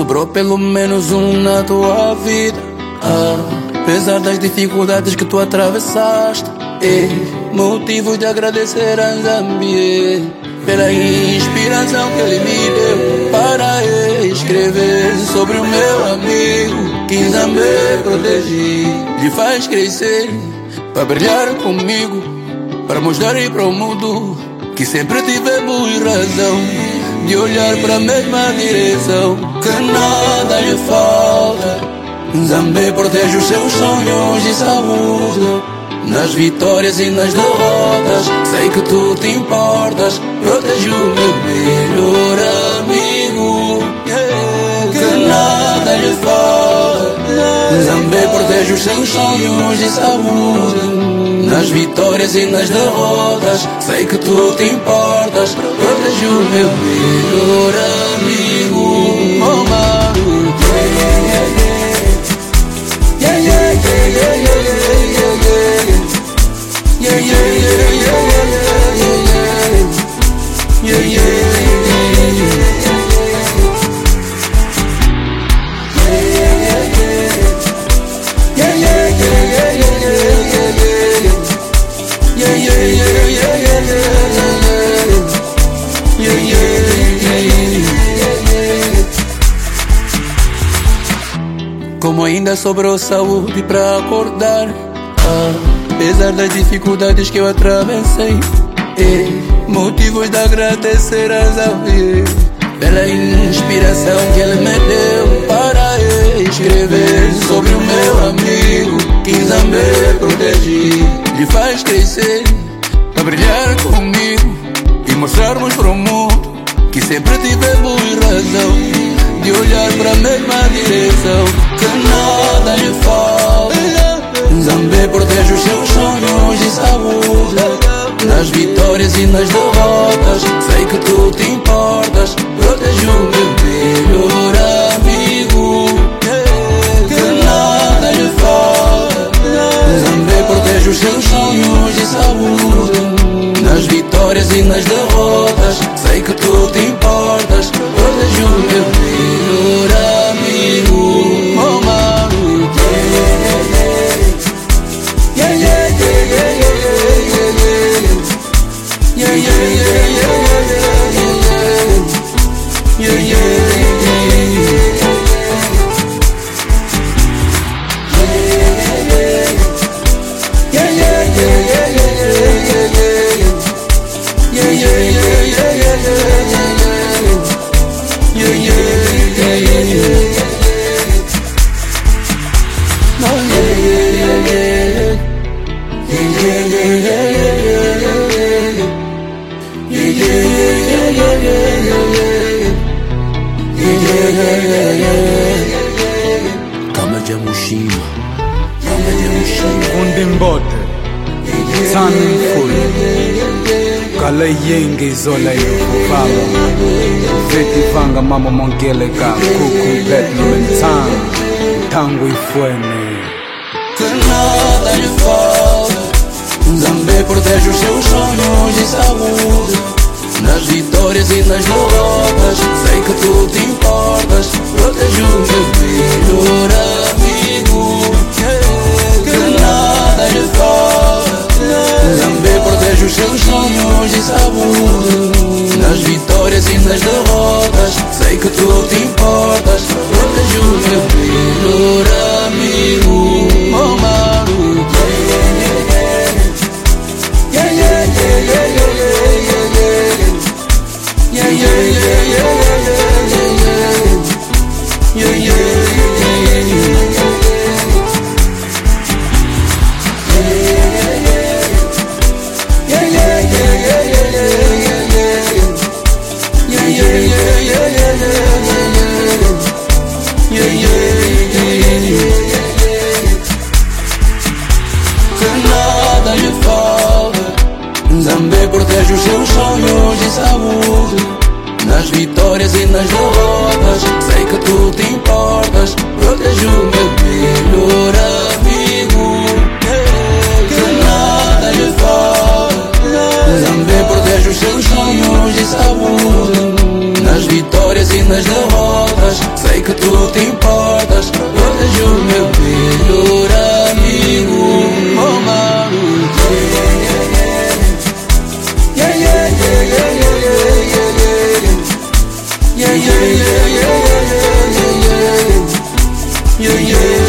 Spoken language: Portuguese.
sobrou pelo menos um na tua vida. Apesar das dificuldades que tu atravessaste, motivos de agradecer a Nzambi pela inspiração que ele me deu para escrever sobre o meu amigo que Nzambi protege, lhe faz crescer para brilhar comigo, para mostrar para o mundo que sempre tivemos razão de olhar para a mesma direção, que nada lhe falta. Nzambi protege os seus sonhos de saúde, nas vitórias e nas derrotas. Sei que tu te importas, protege o meu melhor amigo, que nada lhe falta. Nzambi protege os seus sonhos de saúde, nas vitórias e nas derrotas. Sei que tu te importas, protege o meu melhor amigo. Oh, mano. Yeah, yeah, yeah, yeah, yeah, yeah, yeah, yeah, yeah, yeah, yeah, yeah, como ainda sobrou saúde pra acordar, apesar das dificuldades que eu atravessei, motivos de agradecer a Nzambi pela inspiração que ele me deu para escrever sobre o meu amigo que Nzambi protege, lhe faz crescer para brilhar comigo e mostrarmos para o mundo que sempre tivemos razão de olhar para a mesma direção, que nada lhe falta. Nzambi protege os seus sonhos de saúde, nas vitórias e nas derrotas. Sei que tu te importas, protege o meu melhor amigo, que nada lhe falta. Nzambi protege os seus sonhos de saúde, nas vitórias e nas derrotas. Sei que tu te importas, protege o meu melhor amigo. Oh, mano. Yeah, yeah, yeah, yeah, yeah, yeah, yeah, yeah, yeah, yeah, yeah, Undimbote Sunful Kala yengi zola yokubaba Veti vanga mama mongeleka Kuku betno mentan Tango ifuene. Que nada lhe falta. Nzambi protege os seus sonhos de saúde, nas vitórias e nas derrotas. Sei que tu te importas, protege o meu melhor amigo, que nada lhe falta. Nzambi protege os seus sonhos de saúde, nas vitórias e nas derrotas. Sei que tu te importas, protege o meu melhor amigo. Oh, mano. Yeah, yeah, yeah, yeah, yeah, yeah, yeah, yeah, yeah, yeah, yeah, yeah, Nzambi protege os seus sonhos de saúde, nas vitórias e nas derrotas. Sei que tu te importas, protege o meu melhor amigo, que nada lhe falta. Nzambi protege os seus sonhos de saúde, nas vitórias e nas derrotas. Sei que tu te importas. Hoje o meu melhor amigo, oh mano. Yeah, yeah, yeah, yeah, yeah, yeah, yeah, yeah, yeah, yeah, yeah, yeah, yeah, yeah, yeah, yeah.